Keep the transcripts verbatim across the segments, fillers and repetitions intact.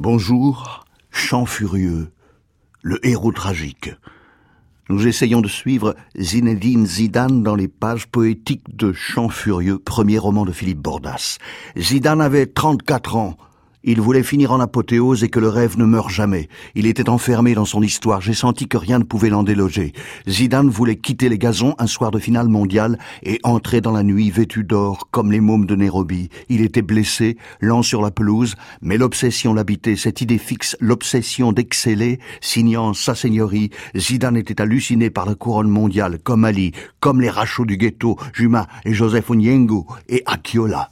Bonjour, Chant furieux, le héros tragique. Nous essayons de suivre Zinedine Zidane dans les pages poétiques de Chant furieux, premier roman de Philippe Bordas. Zidane avait trente-quatre ans. Il voulait finir en apothéose et que le rêve ne meure jamais. Il était enfermé dans son histoire. J'ai senti que rien ne pouvait l'en déloger. Zidane voulait quitter les gazons un soir de finale mondiale et entrer dans la nuit vêtu d'or comme les mômes de Nairobi. Il était blessé, lent sur la pelouse, mais l'obsession l'habitait, cette idée fixe, l'obsession d'exceller, signant sa seigneurie. Zidane était halluciné par la couronne mondiale, comme Ali, comme les Rachos du ghetto, Juma et Joseph Onyengo et Akiola.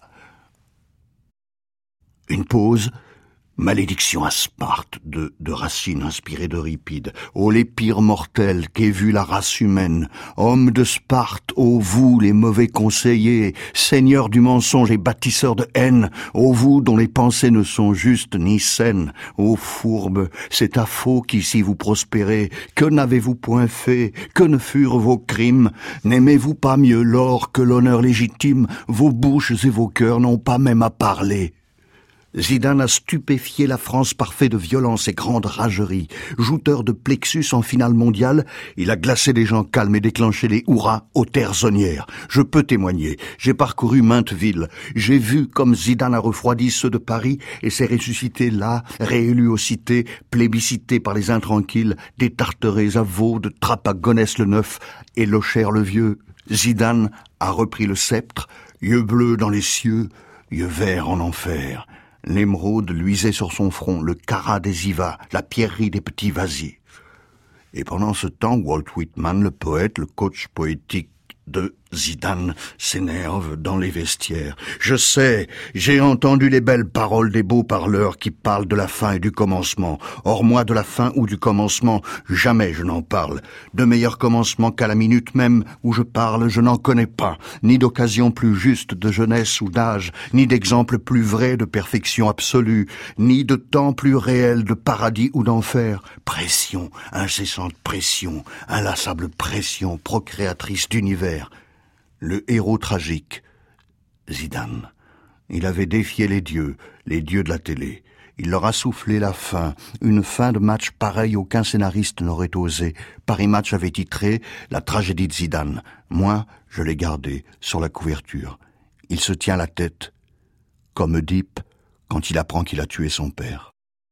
Une pause, malédiction à Sparte, de, de Racine inspirée d'Euripide. Ô les pires mortels qu'ait vu la race humaine, hommes de Sparte, ô vous les mauvais conseillers, seigneurs du mensonge et bâtisseurs de haine, ô vous dont les pensées ne sont justes ni saines, ô fourbes, c'est à faux qu'ici vous prospérez, que n'avez-vous point fait, que ne furent vos crimes, n'aimez-vous pas mieux l'or que l'honneur légitime, vos bouches et vos cœurs n'ont pas même à parler. Zidane a stupéfié la France par fait de violence et grande ragerie. Jouteur de plexus en finale mondiale, il a glacé les gens calmes et déclenché les hurrahs aux terres zonières. Je peux témoigner. J'ai parcouru maintes villes. J'ai vu comme Zidane a refroidi ceux de Paris et s'est ressuscité là, réélu aux cités, plébiscité par les intranquilles, des Tarterets à Vaud, Trappes à Gonesse-le-Neuf et Locher-le-Vieux. Zidane a repris le sceptre, yeux bleus dans les cieux, yeux verts en enfer. L'émeraude luisait sur son front, le carat des ivas, la pierrerie des petits vasiers. Et pendant ce temps, Walt Whitman, le poète, le coach poétique de Zidane, s'énerve dans les vestiaires. Je sais, j'ai entendu les belles paroles des beaux parleurs qui parlent de la fin et du commencement. Or moi, de la fin ou du commencement, jamais je n'en parle. De meilleur commencement qu'à la minute même où je parle, je n'en connais pas. Ni d'occasion plus juste de jeunesse ou d'âge, ni d'exemple plus vrai de perfection absolue, ni de temps plus réel de paradis ou d'enfer. Pression, incessante pression, inlassable pression, procréatrice d'univers. Le héros tragique, Zidane. Il avait défié les dieux, les dieux de la télé. Il leur a soufflé la fin, une fin de match pareille aucun scénariste n'aurait osé. Paris Match avait titré « La tragédie de Zidane ». Moi, je l'ai gardé sur la couverture. Il se tient la tête, comme Oedipe quand il apprend qu'il a tué son père.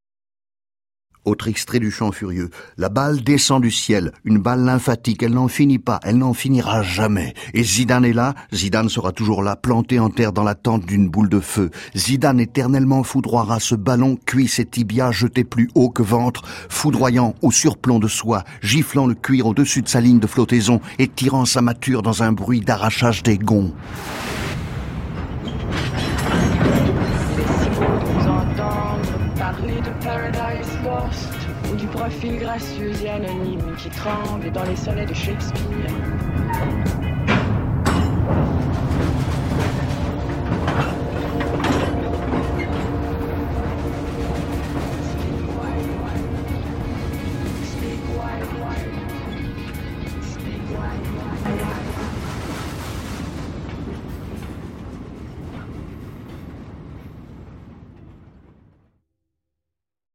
Autre extrait du Chant furieux. La balle descend du ciel, une balle lymphatique, elle n'en finit pas, elle n'en finira jamais. Et Zidane est là, Zidane sera toujours là, planté en terre dans l'attente d'une boule de feu. Zidane éternellement foudroiera ce ballon, cuisse et tibia jeté plus haut que ventre, foudroyant au surplomb de soie, giflant le cuir au-dessus de sa ligne de flottaison et tirant sa mâture dans un bruit d'arrachage des gonds. Parler de Paradise Lost ou du profil gracieux et anonyme qui tremble dans les sonnets de Shakespeare.